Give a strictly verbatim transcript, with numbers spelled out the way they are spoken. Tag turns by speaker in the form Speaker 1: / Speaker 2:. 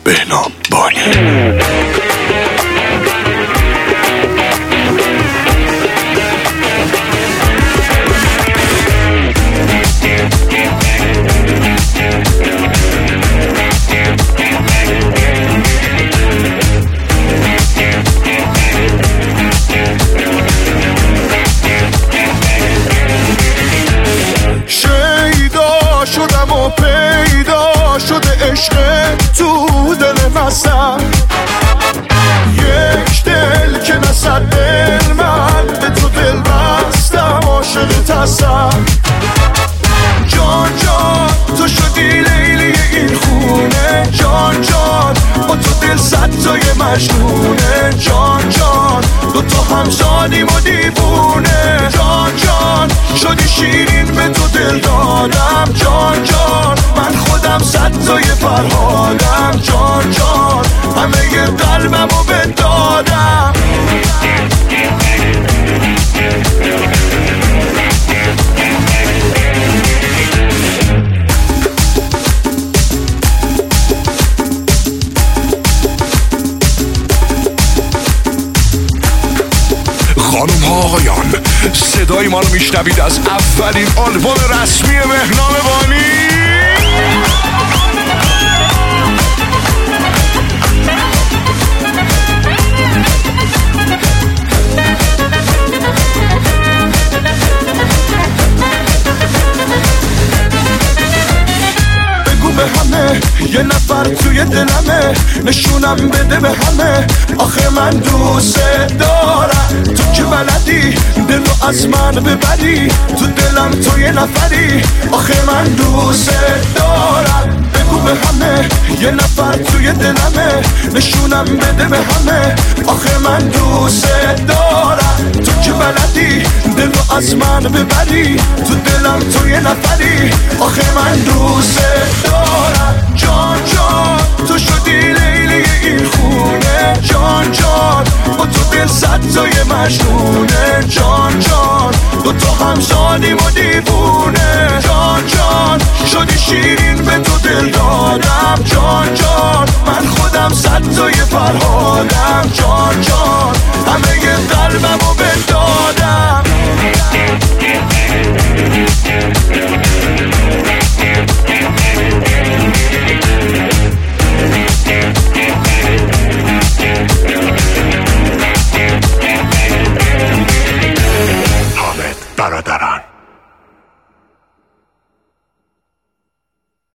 Speaker 1: بهنام بانی.
Speaker 2: شیدا شدم و پیدا شده عشق تو دل مسم، یک دل که نصد دل من به تو دل بستم، عاشق تسم. جان جان تو شدی لیلی این خونه، جان جان با تو دل صد تای مجنونه، جان جان دو تا همزادیم و دیوونه، جان جان شدی شیرین به تو دل دادم، جان جان من خودم صد تای فرهادم، جان جان همه ی قلبم رو بدادم.
Speaker 1: خانم ها آقایان، صدای ما رو میشنوید از اولین آلبوم رسمی بهنام بانی.
Speaker 2: به همه یه نفر توی دلمه، نشونم بده به همه آخه من دوست دارم. تو که بلدی دلو از من ببری، تو دلم تو یه نفری آخه من دوست دارم. بگو به همه یه نفر توی دلمه، نشونم بده به همه آخه من دوست دارم. تو که بلدی دلو از من ببری، تو دلم تو یه نفری آخه من دوست دارم.